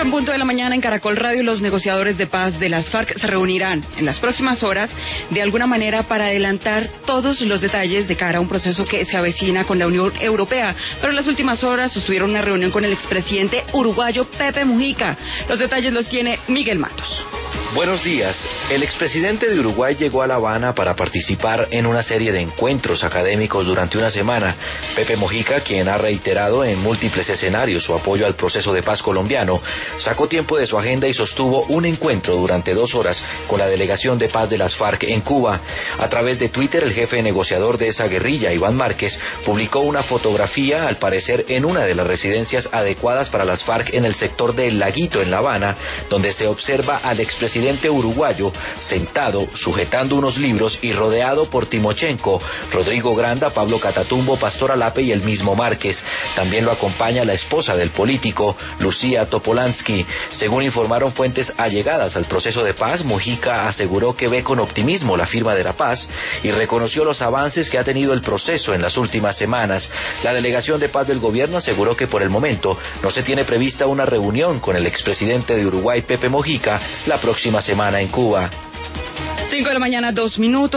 5 en punto de la mañana en Caracol Radio, los negociadores de paz de las FARC se reunirán en las próximas horas de alguna manera para adelantar todos los detalles de cara a un proceso que se avecina con la Unión Europea. Pero en las últimas horas sostuvieron una reunión con el expresidente uruguayo Pepe Mujica. Los detalles los tiene Miguel Matos. Buenos días. El expresidente de Uruguay llegó a La Habana para participar en una serie de encuentros académicos durante una semana. Pepe Mujica, quien ha reiterado en múltiples escenarios su apoyo al proceso de paz colombiano, sacó tiempo de su agenda y sostuvo un encuentro durante 2 horas con la delegación de paz de las FARC en Cuba. A través de Twitter, el jefe negociador de esa guerrilla, Iván Márquez, publicó una fotografía, al parecer en una de las residencias adecuadas para las FARC en el sector de El Laguito, en La Habana, donde se observa al expresidente uruguayo sentado, sujetando unos libros y rodeado por Timochenko, Rodrigo Granda, Pablo Catatumbo, Pastor Alape y el mismo Márquez. También lo acompaña la esposa del político, Lucía Topolansky. Según informaron fuentes allegadas al proceso de paz, Mujica aseguró que ve con optimismo la firma de la paz y reconoció los avances que ha tenido el proceso en las últimas semanas. La delegación de paz del gobierno aseguró que por el momento no se tiene prevista una reunión con el expresidente de Uruguay, Pepe Mujica, la próxima semana en Cuba. 5 de la mañana, 2 minutos.